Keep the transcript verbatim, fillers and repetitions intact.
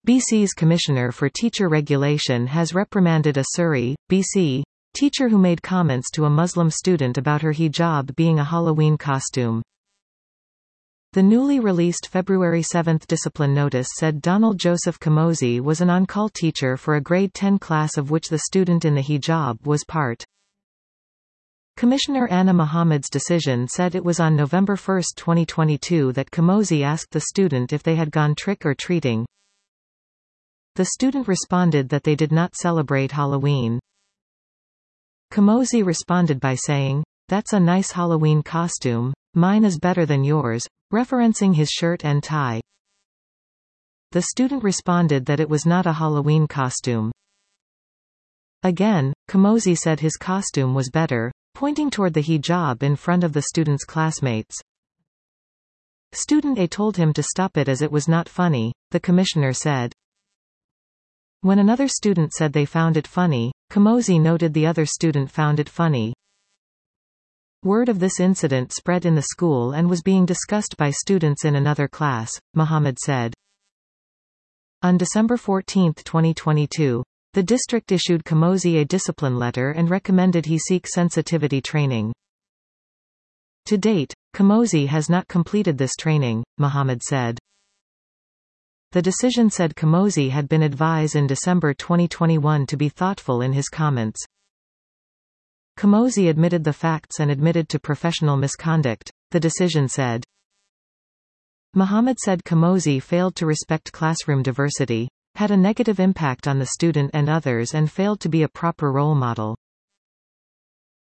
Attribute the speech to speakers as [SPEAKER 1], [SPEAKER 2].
[SPEAKER 1] B C's Commissioner for Teacher Regulation has reprimanded a Surrey, B C, teacher who made comments to a Muslim student about her hijab being a Halloween costume. The newly released February seventh discipline notice said Donald Joseph Kamosi was an on-call teacher for a grade ten class of which the student in the hijab was part. Commissioner Anna Muhammad's decision said it was on November first twenty twenty-two that Kamosi asked the student if they had gone trick-or-treating. The student responded that they did not celebrate Halloween. Kamosi responded by saying, "That's a nice Halloween costume, mine is better than yours," referencing his shirt and tie. The student responded that it was not a Halloween costume. Again, Kamosi said his costume was better, pointing toward the hijab in front of the student's classmates. Student A told him to stop it as it was not funny, the commissioner said. When another student said they found it funny, Kamosi noted the other student found it funny. Word of this incident spread in the school and was being discussed by students in another class, Muhammad said. On December fourteenth twenty twenty-two, the district issued Kamosi a discipline letter and recommended he seek sensitivity training. To date, Kamosi has not completed this training, Muhammad said. The decision said Kamosi had been advised in December twenty twenty-one to be thoughtful in his comments. Kamosi admitted the facts and admitted to professional misconduct, the decision said. Muhammad said Kamosi failed to respect classroom diversity, had a negative impact on the student and others and failed to be a proper role model.